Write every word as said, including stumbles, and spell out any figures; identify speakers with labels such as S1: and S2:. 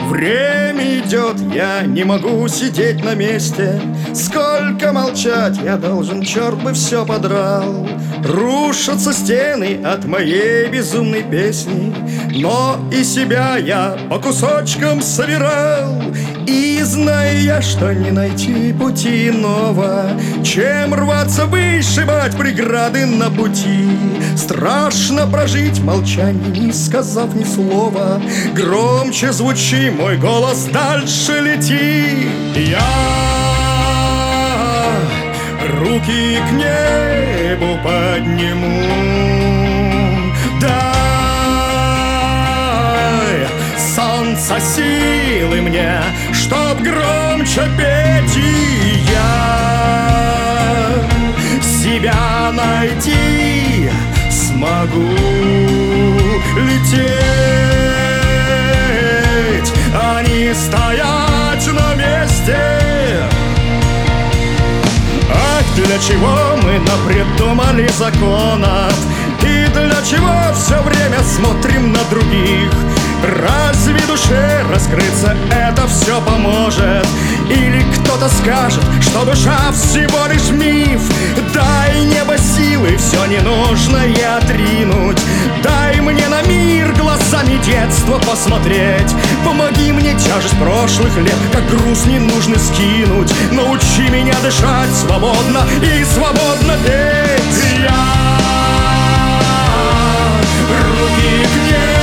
S1: Время идет, я не могу сидеть на месте. Сколько молчать я должен, черт бы все подрал. Рушатся стены от моей безумной песни, но и себя я по кусочкам собирал. И знаю я, что не найти пути иного, чем рваться, вышибать преграды на пути. Страшно прожить молчание, не сказав ни слова. Громче звучи, мой голос дальше лети. Я руки к небу подниму. Дай солнца силы мне, чтоб громче петь, и я себя найти смогу лететь, а не стоять на месте. Ах, для чего мы напридумали законов, и для чего все время смотрим на других? Разве душе раскрыться это все поможет? Или кто-то скажет, что душа всего лишь миф? Дай небо силы все ненужное отринуть. Дай мне на мир глазами детства посмотреть. Помоги мне тяжесть прошлых лет, как груз ненужный скинуть. Научи меня дышать свободно и свободно петь. Я руки к небу